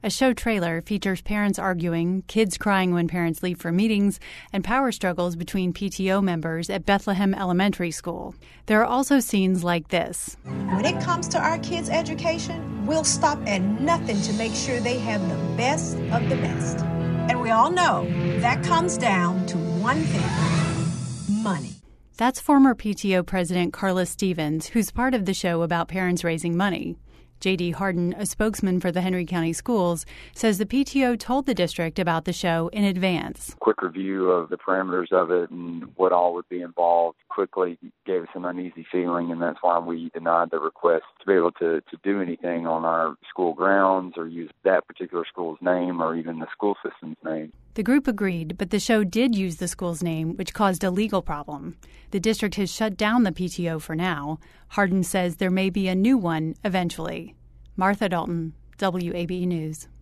A show trailer features parents arguing, kids crying when parents leave for meetings, and power struggles between PTO members at Bethlehem Elementary School. There are also scenes like this. When it comes to our kids' education, we'll stop at nothing to make sure they have the best of the best. And we all know that comes down to one thing: money. That's former PTO President Carla Stevens, who's part of the show about parents raising money. J.D. Harden, a spokesman for the Henry County Schools, says the PTO told the district about the show in advance. Quick review of the parameters of it and what all would be involved quickly gave us an uneasy feeling, and that's why we denied the request to be able to do anything on our school grounds or use that particular school's name or even the school system's name. The group agreed, but the show did use the school's name, which caused a legal problem. The district has shut down the PTO for now. Harden says there may be a new one eventually. Martha Dalton, WABE News.